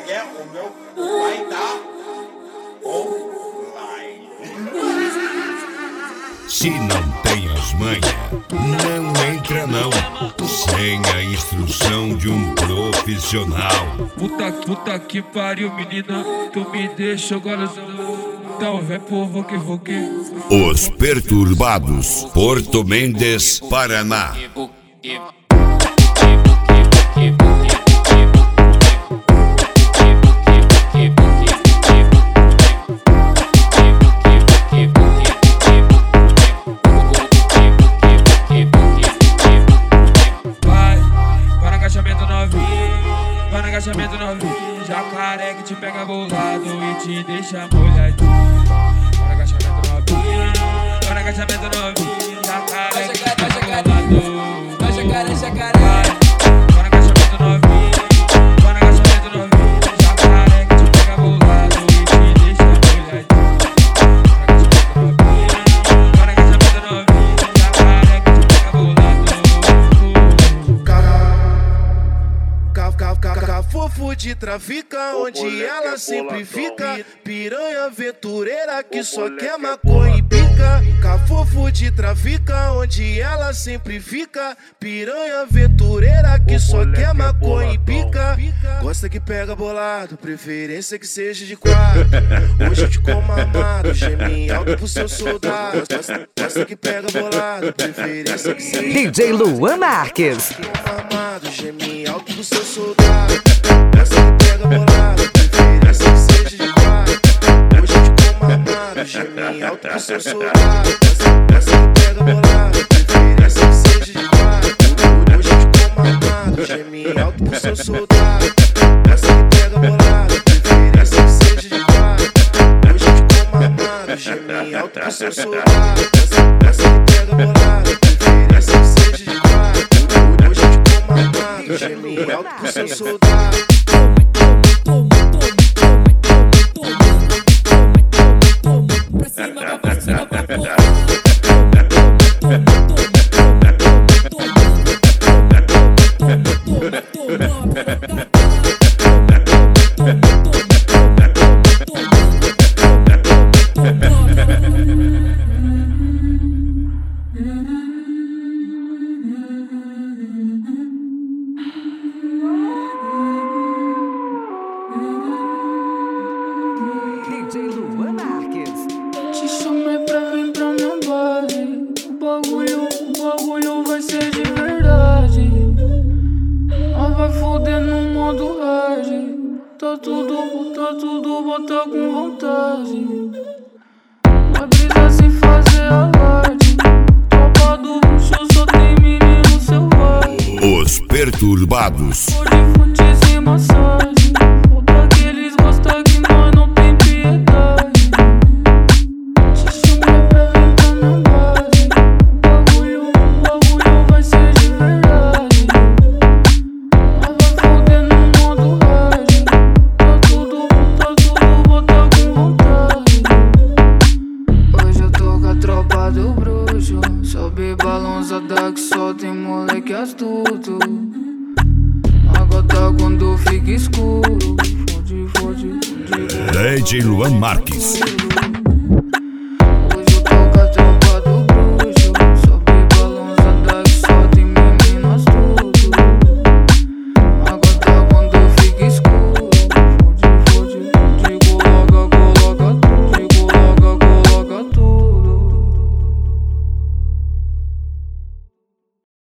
que é? O meu pai tá online. Se não tem as manhas, não entra não, sem a instrução de um profissional. Puta que pariu, menina, tu me deixa agora. Então vem por voque. Os Perturbados, Porto Mendes, Paraná. Agachamento novinho, jacaré que te pega bolado e te deixa molhadinho. Para agachamento novinho, para agachamento novinho, jacaré que te pega bolado. Vai jacaré, jacaré. Para agachamento novinho, para agachamento novinho, jacaré que te pega bolado e te deixa molhadinho. Para agachamento novinho, jacaré que te pega bolado. Cafofo de trafica, onde ela sempre fica. Piranha aventureira que só quer maconha e pica. Cafofo de trafica, onde ela sempre fica. Piranha aventureira que só quer maconha e pica. Gosta que pega bolado, preferência que seja de quatro. Hoje eu te como amado, geme alto pro seu soldado. Gosta que pega bolado, preferência que seja de DJ Luan Marques. amado, geme alto pro seu soldado. Essa que pega bolado, preferência que seja de quatro. Hoje eu te como amado, geme alto pro seu soldado. Essa que pega bolado, preferência que seja de quatro. Hoje eu te como amado, geme alto pro seu soldado. Essa que pega bolado, preferência que seja de quatro. Hoje eu te como amado, geme alto pro seu soldado. Essa que pega bolado, preferência que seja de quatro. Hoje eu te como amado, geme alto pro seu soldado. DJ Luan Marques. Te chamei pra vir pra meu baile. O bagulho vai ser de verdade. Nós vai foder no modo hard. Tá tudo, bota com vontade. Vai brisar sem fazer alarde. Tropa do bucho, só tem menino selvagem. Os Perturbados. Cor de fute sem massagem. O daqueles gosta que nós não tem piedade. Te chamei pra vir pra meu baile. O bagulho vai ser de verdade. Nós vai foder no modo hard. Tá tudo, bota com vontade. Hoje eu tô com a tropa do bruxo. Sobe balãozada que só tem moleque astuto. Agora quando fica escuro. Fode. DJ Luan Marques.